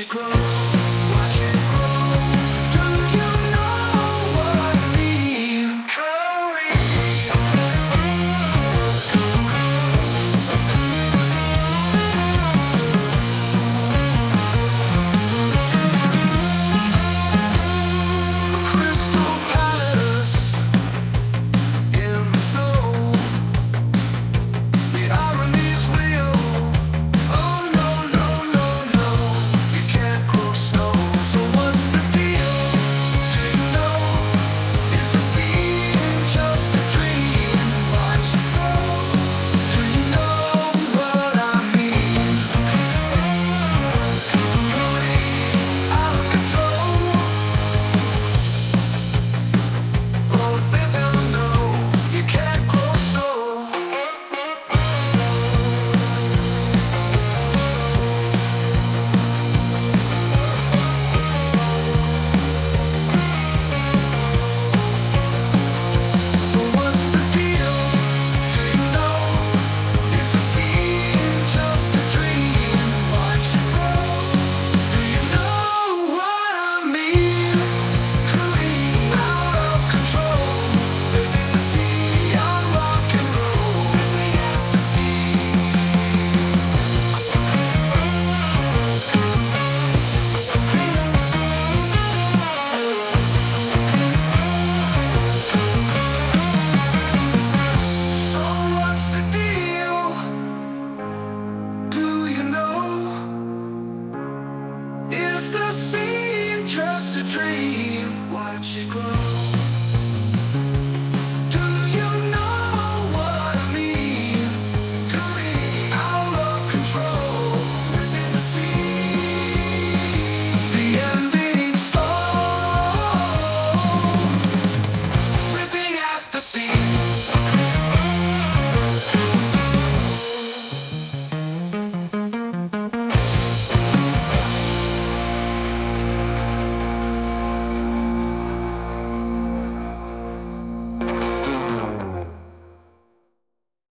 it grow, watch it grow. Do you know what I mean? Crystal palace in the snow. The irony's real. Oh no, no, no, no. You can't grow snow. So what's the deal? Do you know? Is the season just a dream? Watch it grow. Do you know what I mean? Out of control. Oh baby, no. You can't grow snow. So what's the deal? Do you know? Is the season just a dream? Watch it grow. Do you know what I mean? Cruising out of control, living the sea on rock and roll, living at the sea. So what's the deal? Do you know? Is the sea just a dream? Watch it grow.